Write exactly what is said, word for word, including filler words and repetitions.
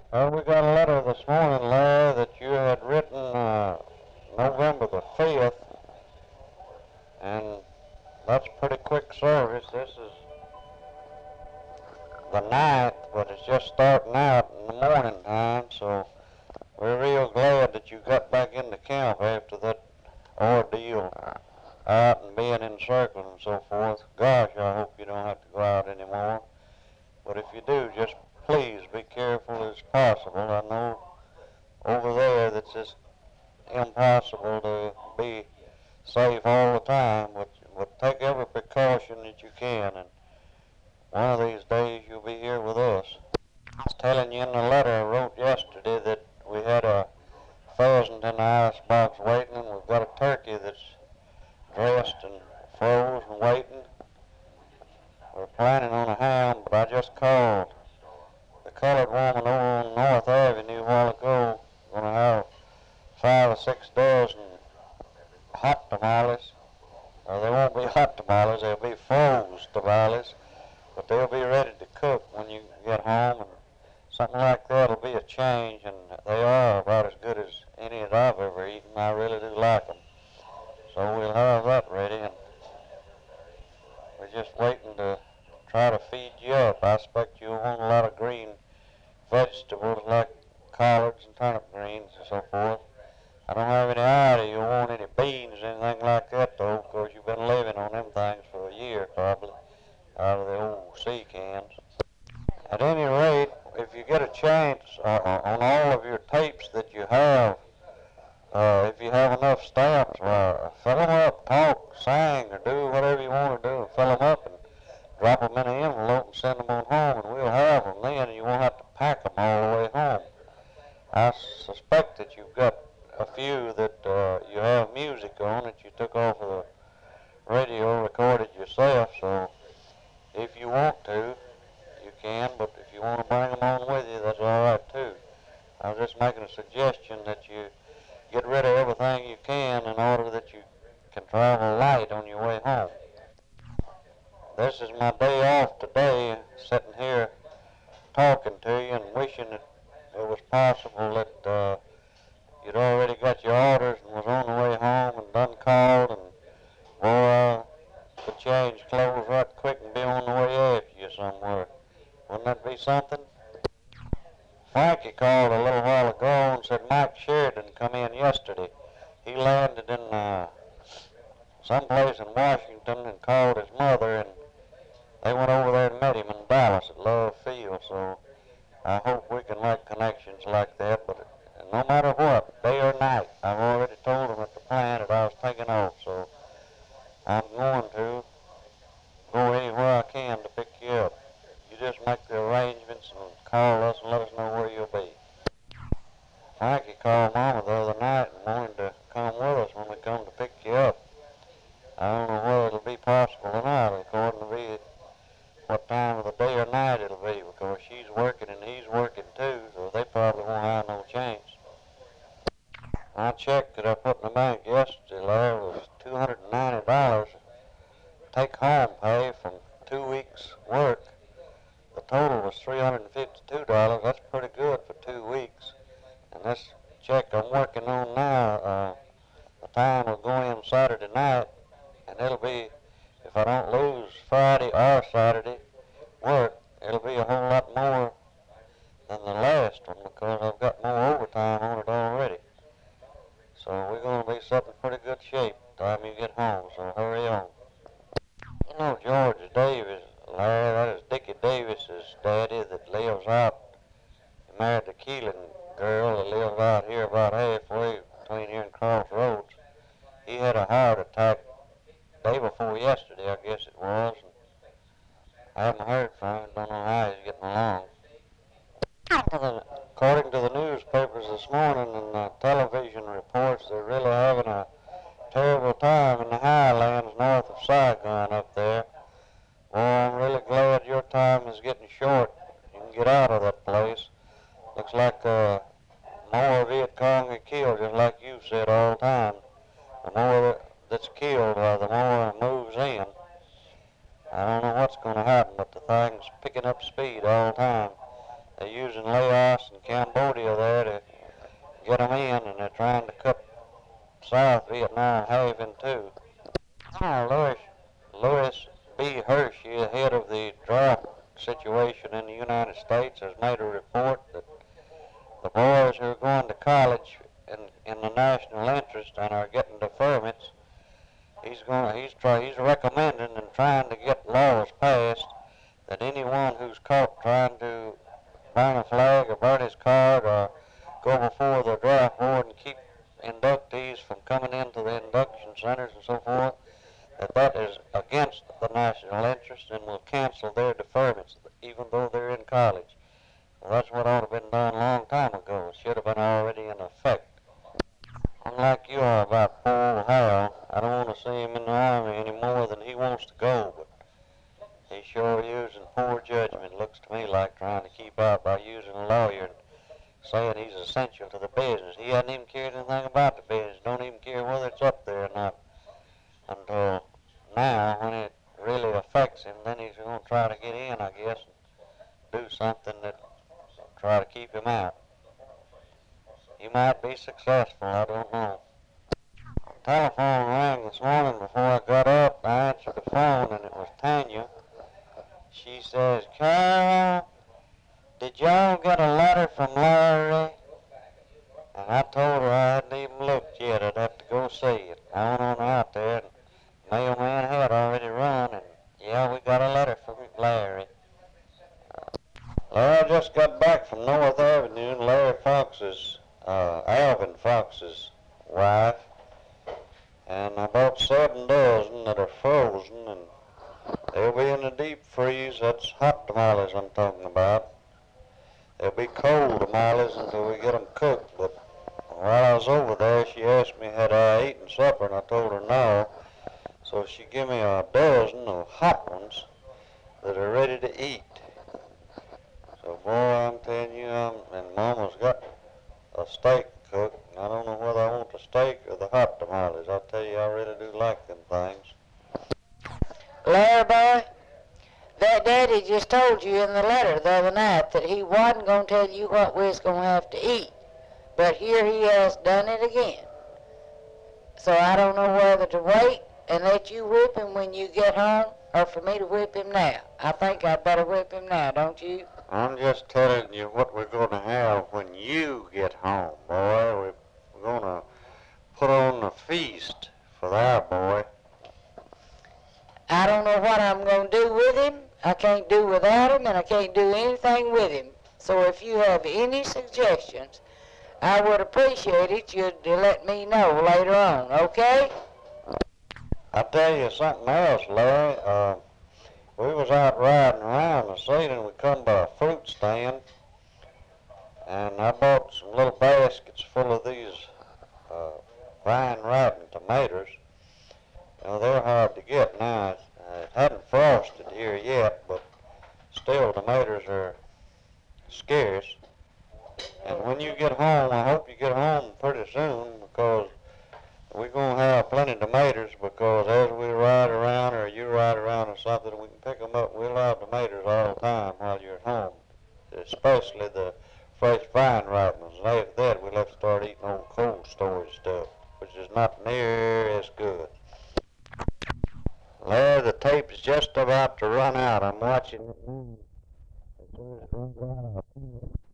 Well, we got a letter this morning, Larry, that you had written uh, November the fifth, and that's pretty quick service. This is the ninth, but it's just starting out in the morning time, so we're real glad that you got back into camp after that ordeal out and being in circles and so forth. Gosh, I hope you don't have to go out anymore. But if you do, just please be careful as possible. I know over there that's just impossible to be safe all the time, but, but take every precaution that you can, and one of these days you'll be here with us. I was telling you in the letter I wrote yesterday that we had a pheasant in the ice box waiting, and we've got a turkey that's dressed and froze and waiting. We're planning on a hound, but I just called the colored woman over on North Avenue a while ago. Going to have five or six dozen hot tamales. Or they won't be hot tamales, they'll be froze tamales, but they'll be ready to cook when you get home, and something like that will be a change, and they are about as good as any that I've ever eaten. I really do like them. So we'll have that ready, and we're just waiting to try to feed you up. I expect you'll want a lot of green vegetables like collards and turnip greens and so forth. I don't have any idea you want any beans or anything like that, though, because you've been living on them things for a year, probably, out of the old sea cans. At any rate, if you get a chance uh, uh, on all of your tapes that you have, uh, if you have enough stamps, uh, fill them up, talk, sing, or do whatever you want to do, and fill them up and drop them in an envelope and send them on home, and we'll have them then, and you won't have to pack them all the way home. I suspect that you've got a few that uh, you have music on that you took off of the radio, recorded yourself, so if you want to, you can, but if you want to bring them on with you, that's all right too. I was just making a suggestion that you get rid of everything you can in order that you can travel light on your way home. This is my day off today, sitting here talking to you and wishing that it was possible that uh, you'd already got your orders and was on the way home and done called, and boy, I could change clothes right quick and be on the way after you somewhere. Wouldn't that be something? Frankie called a little while ago and said Mike Sheridan come in yesterday. He landed in uh, someplace in Washington and called his mother, and they went over there and met him in Dallas at Love Field. So I hope we can make connections like that. But no matter what, day or night, I've already told them at the plant that I was taking off. So I'm going to go anywhere I can to pick you up. You just make the arrangements and call us and let us know where you'll be. Frankie called Mama the other night and wanted to come with us when we come to pick you up. I don't know whether it'll be possible or not, according to be what time of the day or night it'll be, because she's working and he's working too, so they probably won't have no chance. My check that I put in the bank yesterday, Larry, was two hundred ninety dollars take-home pay from two weeks' work. The total was three hundred fifty-two dollars. That's pretty good for two weeks. And this check I'm working on now, uh, the time will go in Saturday night, and it'll be, if I don't lose Friday or Saturday work, it'll be a whole lot more than the last one because I've got more overtime on it already. So we're going to be sitting in pretty good shape by the time you get home, so hurry on. You know George Davis, Larry, that is Dickie Davis's daddy that lives out. He married the Keelan girl that lives out here about halfway between here and Crossroads. He had a heart attack day before yesterday, I guess it was. And I haven't heard from him. Don't know how he's getting along. According to the newspapers this morning and the television reports, they're really having a terrible time in the highlands north of Saigon up there. Well, I'm really glad your time is getting short. You can get out of that place. Looks like uh, more Viet Cong are killed, just like you've said all the time. The more that's killed, uh, the more moves in. I don't know what's going to happen, but the thing's picking up speed all the time. they're using Laos and Cambodia there to get them in, and they're trying to cut South Vietnam half in two. Oh, Louis, Louis B. Hershey, head of the drought situation in the United States, has made a report that the boys who are going to college in, in the national interest and are getting deferments, he's going, he's try, he's recommending and trying to get laws passed that anyone who's caught trying to burn a flag or burn his card or go before the draft board and keep inductees from coming into the induction centers and so forth, that that is against the national interest and will cancel their deferments, even though they're in college. Well, that's what ought to have been done a long time ago. It should have been already in effect. Unlike you are about poor old Hal, I don't want to see him in the Army any more than he wants to go, but he's sure using poor judgment, looks to me like, trying to keep out by using a lawyer and saying he's essential to the business. He hasn't even cared anything about the business, don't even care whether it's up there or not, until now, when it really affects him. Then he's going to try to get in, I guess, and do something that will try to keep him out. He might be successful, I don't know. The telephone rang this morning before I got up. I answered the phone, and it was Tanya. She says, "Carol, did y'all get a letter from Larry?" And I told her I hadn't even looked yet. I'd have to go see it. I went on out there, and the mailman had already run, and yeah, we got a letter from Larry. Larry just got back from North Avenue, and Larry Fox's, uh, Alvin Fox's wife, and I bought seven dozen that are frozen, and they'll be in the deep freeze. That's hot tamales I'm talking about. They'll be cold tamales until we get them cooked, but while I was over there, she asked me had I eaten supper, and I told her no. So she gave me a dozen of hot ones that are ready to eat. So boy, I'm telling you, I'm, and Mama's got a steak cooked. And I don't know whether I want the steak or the hot tamales. I tell you, I really do like them things. Larry boy, that Daddy just told you in the letter the other night that he wasn't going to tell you what we was going to have to eat. But here he has done it again. So I don't know whether to wait and let you whip him when you get home or for me to whip him now. I think I'd better whip him now, don't you? I'm just telling you what we're going to have when you get home, boy. We're going to put on a feast for that boy. I don't know what I'm going to do with him. I can't do without him, and I can't do anything with him. So if you have any suggestions, I would appreciate it. You'd let me know later on, okay? I'll tell you something else, Larry. Uh, we was out riding around this evening. We come by a fruit stand, and I bought some little baskets full of these uh, vine-ripened tomatoes. You know, they're hard to get now. It, uh, it hadn't frosted here yet, but still tomatoes are scarce. And when you get home, I hope you get home pretty soon, because we're going to have plenty of tomatoes, because as we ride around or you ride around or something, we can pick them up. We'll have tomatoes all the time while you're at home, especially the fresh vine ripe ones. And after that, we'll have to start eating old cold storage stuff, which is not near as good. Larry, the tape is just about to run out. I'm watching it now. As soon as it runs out, I'll